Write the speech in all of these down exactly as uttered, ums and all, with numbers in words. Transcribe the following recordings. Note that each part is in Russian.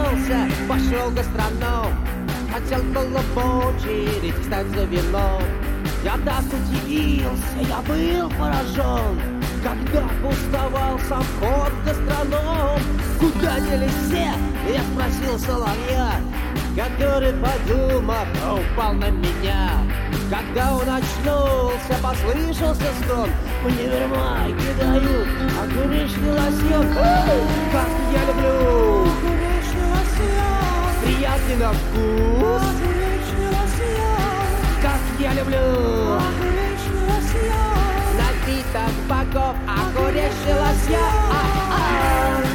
очнулся, пошел гастроном. Хотел было в очередь встать за вином. Я так удивился, я был поражен, когда пустовал сам вход в гастроном. Куда делись все? Я спросил соловья, который, подумав, упал на меня. Когда он очнулся, послышался стон. Мне вермайки дают огуречный лосьон. Как я люблю огуречный лосьон, приятный на вкус огуречный лосьон. Как я люблю огуречный лосьон, напиток богов огуречный лосьон.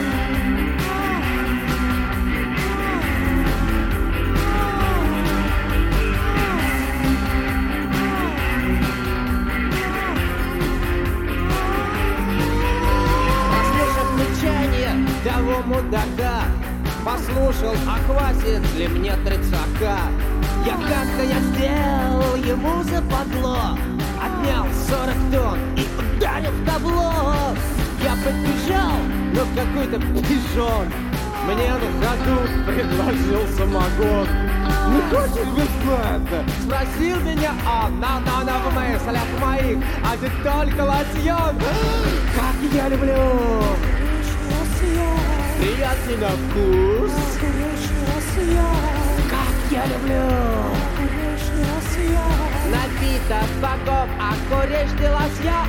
Того мудака послушал, а хватит ли мне тридцака. Я как-то я сделал ему западло, отнял сорок тонн и ударил в табло. Я подбежал, но какой-то пижон мне на ходу предложил самогон. Не хочешь бесплатно? Спросил меня он, но-но-но в мыслях моих один только лосьон. Как я люблю приятный на вкус огуречный лосьон. Как я люблю огуречный лосьон, напиток богов огуречный лосьон.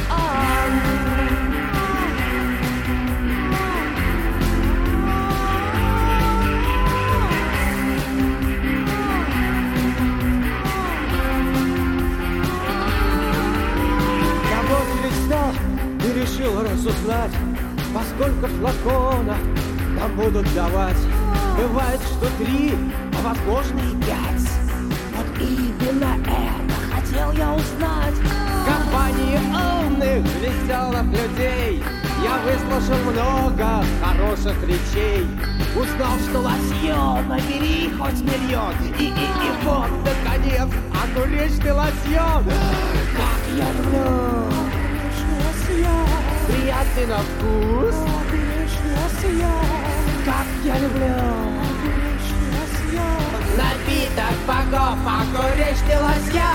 Я вот перестал и решил разузнать, поскольку флаконов нам будут давать. Бывает, что три, а возможно и пять. Вот именно это хотел я узнать. В компании умных, веселых людей я выслушал много хороших речей. Узнал, что лосьона бери хоть миллион. И, и, и вот, наконец, огуречный лосьон. Как я люблю огуречный лосьон, приятный на вкус огуречный лосьон. Как я люблю огуречный лосьон, напиток богов огуречный лосьон.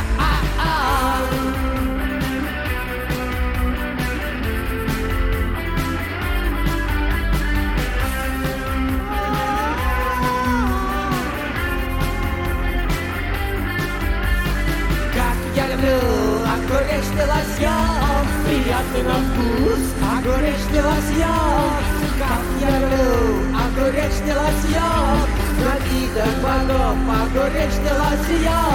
Как я люблю огуречный лосьон, приятный на вкус огуречный лосьон. Как я люблю огуречный лосьон, напиток богов огуречный лосьон.